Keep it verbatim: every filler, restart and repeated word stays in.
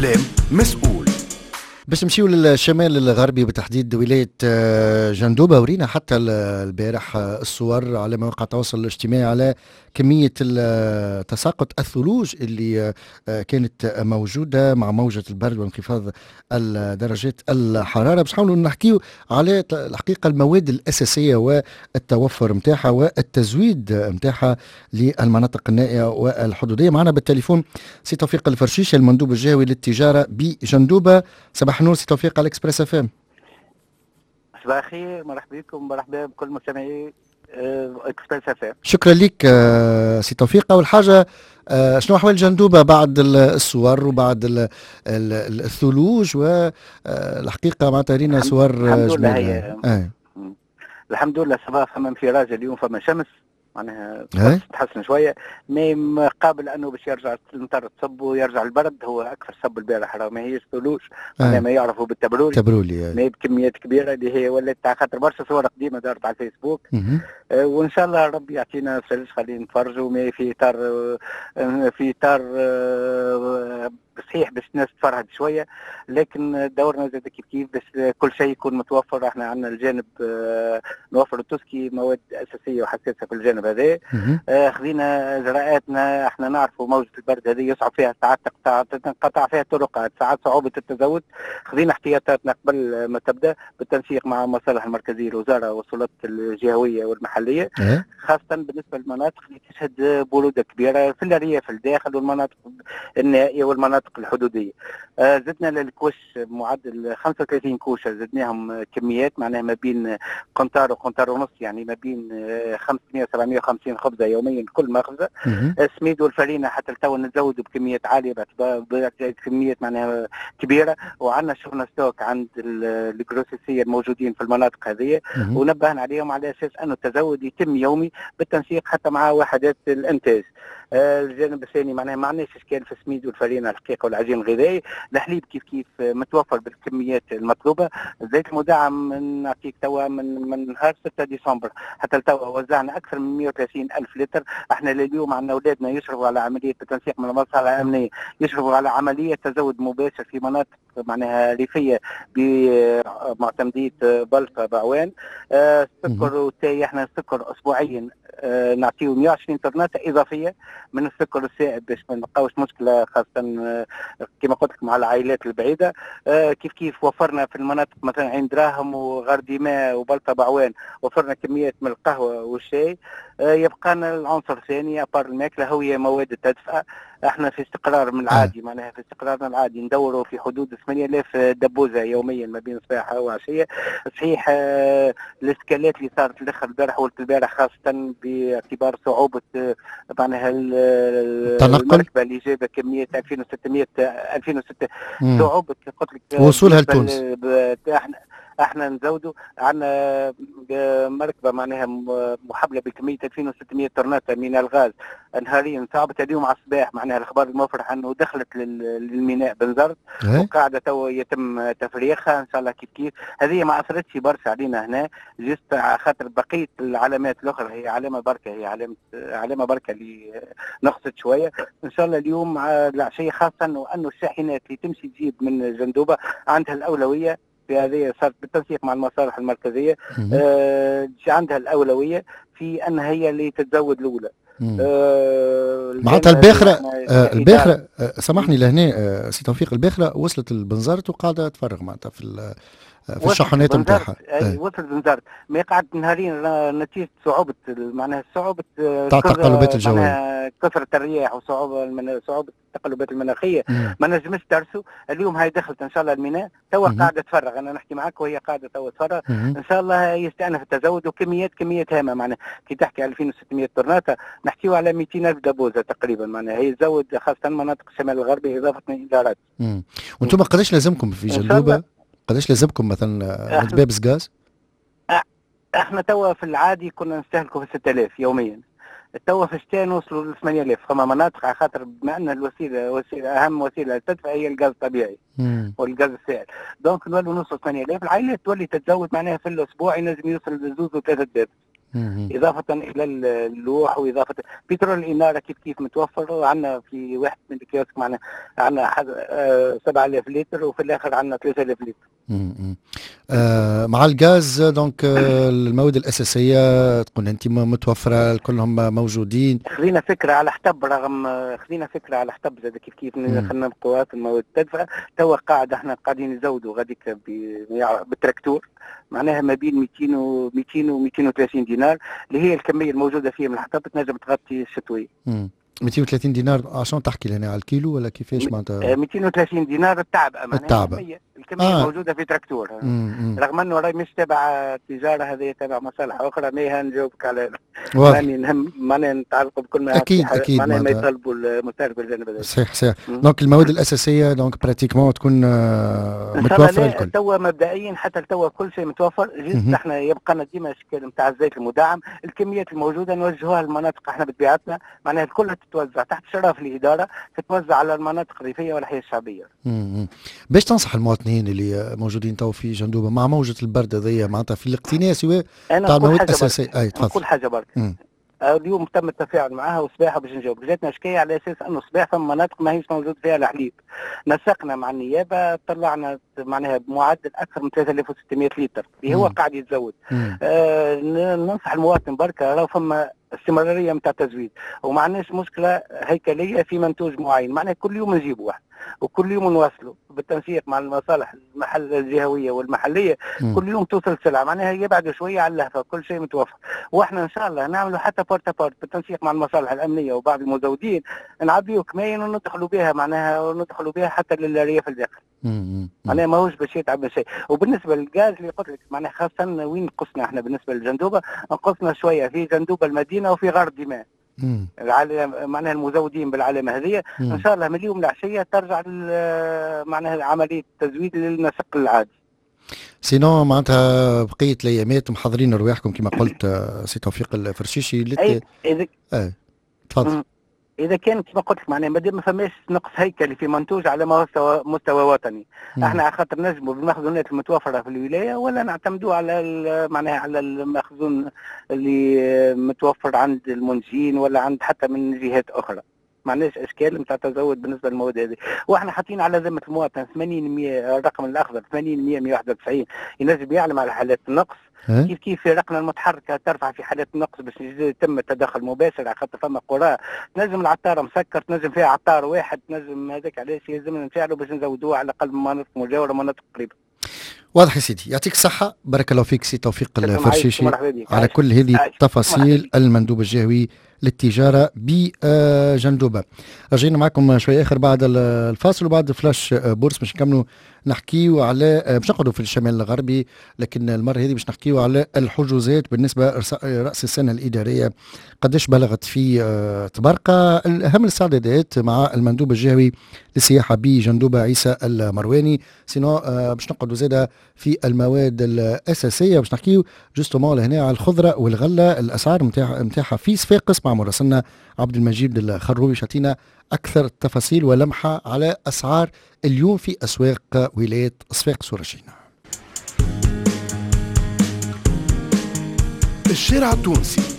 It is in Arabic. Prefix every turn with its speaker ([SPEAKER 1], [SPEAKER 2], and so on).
[SPEAKER 1] كلام مسؤول.
[SPEAKER 2] باش نمشيو للشمال الغربي وبتحديد ولاية جندوبة. ورينا حتى البارح الصور على مواقع التواصل الاجتماعي على كمية تساقط الثلوج اللي كانت موجودة مع موجة البرد وانخفاض درجات الحرارة. باش نحاولوا نحكيو على الحقيقة المواد الأساسية والتوفر متاعها والتزويد متاعها للمناطق النائية والحدودية. معنا بالتليفون سي توفيق الفرشيش المندوب الجهوي للتجارة بجندوبة. صباح النور سي توفيق على اكسبريس اف ام.
[SPEAKER 3] صباح الخير، مرحبا بكم، مرحبا بكل مستمعي اكسبريس اف ام.
[SPEAKER 2] شكرا لك سي توفيق. اول حاجه شنو احوال جندوبه بعد الصور وبعد الثلوج؟ والحقيقه معناتها رينا صور جميله.
[SPEAKER 3] آه. الحمد لله صباح فما انفراج، اليوم فما شمس معناها تحسن شويه، ما قابل انه باش يرجع المطر تصب ويرجع البرد. هو اكثر صب البارح راه ما هيش ثلوج، معناها ما يعرفوا بالتبرولي
[SPEAKER 2] تبرولي
[SPEAKER 3] ما بكميات كبيره اللي هي ولات تاع خاطر برشا صور قديمه دارت على الفيسبوك. آه وان شاء الله ربي يعطينا سلس خلينا نتفرجوا ما في اطار آه في اطار آه صحيح باش الناس تفرهد شويه، لكن دورنا زاد كيف كيف باش كل شيء يكون متوفر. احنا عندنا الجانب آه نوفر التسكي مواد اساسيه وحساسه في الجانب هذا. آه خذينا اجراءاتنا، احنا نعرفوا موجه البرد هذه يصعب فيها ساعات تقطع تنقطع فيها طرقات، ساعات صعوبه التزود. خذينا احتياطاتنا قبل ما تبدا بالتنسيق مع المصالح المركزيه الوزاره والسلطات الجهويه والمحليه، خاصه بالنسبه للمناطق اللي تشهد بروده كبيره في الارياف الداخل والمناطق النائيه والمناطق الحدوديه. آه زدنا للكوش معدل خمسة وثلاثين كوشه، زدناهم كميات معناها ما بين قنطار وقنطار ونص، يعني ما بين آه خمسمائة وسبعمائة وخمسين خبزه يوميا كل مخبزه. السميد والفرينه حتى التو نزودوا بكميات عاليه باعتبار كميات معناها كبيره، وعندنا شغلنا ستوك عند الجروسيسيه الموجودين في المناطق هذه، ونبهنا عليهم على اساس انه التزود يتم يومي بالتنسيق حتى مع وحدات الانتاج. آه الجانب الثاني معناها ما عندناش اشكال في السميد والفرينه الحقيقه والعجين الغذائي. الحليب كيف كيف متوفر بالكميات المطلوبه. الزيت المدعم نعطيك توا من من نهار ستة ديسمبر حتى توا وزعنا اكثر من مئة وثلاثين الف لتر. احنا اليوم عندنا اولادنا يشرفوا على عمليه التنسيق من المصالح الامنيه، يشرفوا على عمليه تزود مباشر في مناطق معناها ريفيه بمعتمديه بلطه بعوان. آه السكر والتاي احنا السكر اسبوعيا آه نعطيه مئة وعشرين طرنات اضافيه من السكر السائب باش ما نلقاوش مشكله، خاصه آه كما قلت لك مع العائلات البعيده. آه كيف كيف وفرنا في المناطق مثلا عين دراهم وغرديماء وبلطه بعوان وفرنا كميات من القهوه والشاي. آه يبقى لنا العنصر الثاني ابار الماكله هي مواد التدفئه. احنا في استقرار من العادي، معناها في استقرارنا العادي ندوروا في حدود ثمانية آلاف دبوزه يوميا ما بين صباح وعشيه. صحيح آه الاسكالات اللي صارت الاخر البارح ولت البارح خاصه باعتبار صعوبه آه معناها المركبه اللي جايبه كميه ألفين وستمائة ألفين وستة صعوبه قلت لك
[SPEAKER 2] وصولها لتونس.
[SPEAKER 3] احنا احنا نزودوا عندنا مركبه معناها محبله بكميه ألفين وستمائة طرنات من الغاز نهاريا. صعبت اليوم على الصباح معناها الاخبار المفرحه انه دخلت للميناء بنزرت وقاعده تو يتم تفريغها ان شاء الله كيف كيف. هذه ما اثرتش برشا علينا هنا، جست على خاطر بقيه العلامات الاخرى هي علامه بركه، هي علامه علامه بركه اللي نقصت شويه. ان شاء الله اليوم العشيه خاصه انه انه الشاحنات اللي تمشي تجيب من جندوبه عندها الاولويه في هذه، صارت بالتنسيق مع المصالح المركزيه آه عندها الاولويه في انها هي اللي تتزود الاولى.
[SPEAKER 2] آه معناتها الباخره آه الباخره آه سامحني لهنا آه سي توفيق، الباخره وصلت البنزرت وقاعده تفرغ معناتها في في الشحنات نتاعها.
[SPEAKER 3] اي وصلت بنزرت ما قعدت نهارين نتيجه صعوبه معناها صعوبه
[SPEAKER 2] تاع التقلبات الجويه،
[SPEAKER 3] كثره الرياح وصعوبه من صعوبه التقلبات المناخيه ما نجمش ترسو. اليوم هاي دخلت ان شاء الله الميناء توا قاعده تفرغ، انا نحكي معك وهي قاعده توا تفرغ ان شاء الله يستأنف التزود وكميات كميات هامه. معناها كي تحكي ألفين وستمائة طرناته نحكيو على مئتين ألف دبوزه تقريبا، معناها هي تزود خاصه مناطق الشمال الغربي اضافه الى راد.
[SPEAKER 2] وانتم قداش لازمكم في جندوبه؟ قداش لازمكم مثلا متبابس غاز؟
[SPEAKER 3] احنا توا في العادي كنا نستهلكوا في ستة آلاف يوميا، توا في الشتاء نوصلوا ل ثمانية آلاف. فما مناطق على خاطر بما ان الوسيله وسيله اهم وسيله تدفع هي الغاز الطبيعي والغاز السائل، دونك نولوا نوصلوا ثمانية آلاف. العائلات تولي تتزود معناها في الاسبوع ينجم يوصل لزوز وثلاثه دبابس اضافه الى اللوح واضافه بترول الاناره كيف كيف متوفر. عندنا في واحد من الكيوسك معنا عندنا سبعة آلاف لتر وفي الاخر عندنا ثلاثة آلاف لتر.
[SPEAKER 2] آه مع الغاز دونك آه المواد الاساسيه تكون انت متوفره كلهم موجودين.
[SPEAKER 3] خذينا فكره على حسب رغم خذينا فكره على حسب زاد كيف كيف خلينا بقوات المواد التدفئه. توا قاعد احنا قاعدين نزودوا غاديك بالتراكتور معناها ما بين مئتين و مئتين و مئتين وثلاثين دينار اللي هي الكميه الموجوده فيها من الحطب تنجم تغطي الشتوي.
[SPEAKER 2] مئتين وثلاثين دينار عشان تحكي لنا على الكيلو ولا كيفاش معناتها؟
[SPEAKER 3] مئتين وثلاثين دينار التعبئه معناها
[SPEAKER 2] التعبئه
[SPEAKER 3] الكميه, الكمية آه. موجوده في تراكتور. رغم انه راي مش تبع التجاره هذه تبع مصالح اخرى ما نجاوبك على ماني نهم ماني نتعلق بكل ما
[SPEAKER 2] اكيد اكيد
[SPEAKER 3] معناها ما يطلبوا المستهلك بالجانب هذا.
[SPEAKER 2] صحيح صحيح. دونك المواد الاساسيه دونك براتيكمون تكون متوفره الكل.
[SPEAKER 3] توا مبدئيا حتى توا كل شيء متوفر. جيت احنا يبقى لنا ديما اشكال نتاع الزيت المدعم. الكميات الموجوده نوجهوها للمناطق احنا بطبيعتنا معناها كلها تتوزع تحت شراف الاداره تتوزع على المناطق الريفيه والحياه الشعبيه.
[SPEAKER 2] امم باش تنصح المواطنين اللي موجودين تو في جندوبه مع موجه البرد هذيا معناتها في الاقتناء سواء تاع المواد الاساسيه؟ اي تفضل.
[SPEAKER 3] كل حاجه برك. اليوم تم التفاعل معها وصباحه باش نجاوب. جاتنا شكايه على اساس انه صباح ثم مناطق ما هيش موجود فيها الحليب. نسقنا مع النيابه طلعنا معناها بمعدل اكثر من ثلاثة آلاف وستمئة لتر اللي هو قاعد يتزود. آه ننصح المواطن بركه راه فما استمراريه نتاع التزويد وما عندناش مشكله هيكليه في منتوج معين. معناها كل يوم نجيبوا واحد وكل يوم نواصلوا بالتنسيق مع المصالح المحل الجهويه والمحليه. مم. كل يوم توصل سلعه معناها يبعدوا شويه على اللهفه كل شيء متوفر. واحنا ان شاء الله نعملوا حتى بورتا بورت بالتنسيق مع المصالح الامنيه وبعض المزودين نعبيوا كماين وندخلوا بها معناها وندخلوا بها حتى للريف الداخل. معناها ماهوش باش يتعب شيء. وبالنسبه للغاز اللي قلت لك معناها خاصه وين نقصنا احنا بالنسبه للجندوبه نقصنا شويه في جندوبه المدينه وفي غار دماء. العالم معناها المزودين بالعلامه هذه ان شاء الله من اليوم العشيه ترجع معناها عمليه التزويد للنسق العادي.
[SPEAKER 2] سينو معناتها بقيه الايامات محضرين رواحكم كما قلت سي توفيق الفرشيشي لت...
[SPEAKER 3] اي اذا
[SPEAKER 2] اه تفضل.
[SPEAKER 3] اذا كان كما قلت لك معناها ما فماش نقص هيكلي في منتوج على مستوى مستوى وطني. مم. احنا على خاطر نجموا بالمخزونات المتوفره في الولايه ولا نعتمدوا على معناها على المخزون اللي متوفر عند المنتجين ولا عند حتى من جهات اخرى. ما عندناش اشكال نتاع تزود بالنسبه للمواد هذه. واحنا حاطين على ذمه المواطن ثمانين مئة الرقم الاخضر ثمانين مئة مئة وواحد وتسعين ينجم يعلم على حالات النقص. كيف كيف في رقم المتحركه ترفع في حالات النقص باش يتم التدخل المباشر على خاطر فما قرى تنجم العطار مسكر تنجم فيها عطار واحد تنجم هذاك علاش يلزمنا نفعلوا باش نزودوه على الاقل مناطق مجاوره مناطق قريبه.
[SPEAKER 2] واضح يا سيدي يعطيك الصحة. بارك الله فيك سي توفيق الفرشيشي على كل هذه التفاصيل. المندوب الجهوي للتجارة بجندوبة. رجعنا معكم شوية آخر بعد الفاصل وبعد فلاش بورس باش نكملوا نحكيو على باش نقعدوا في الشمال الغربي لكن المرة هذه باش نحكيو على الحجوزات بالنسبة رأس السنة الإدارية قداش بلغت في تبرقة. أهم الاستعدادات مع المندوب الجهوي للسياحة بجندوبة عيسى المرواني. سينو باش نقعدوا زادة في المواد الأساسية باش نحكيو جوستومون لهنا على الخضرة والغلة الأسعار متاعها متاعها في صفاقس مع مراسلنا عبد المجيد الخروبي باش يعطينا أكثر التفاصيل ولمحة على أسعار اليوم في أسواق ولاية صفاقس ورشينا.
[SPEAKER 1] الشارع التونسي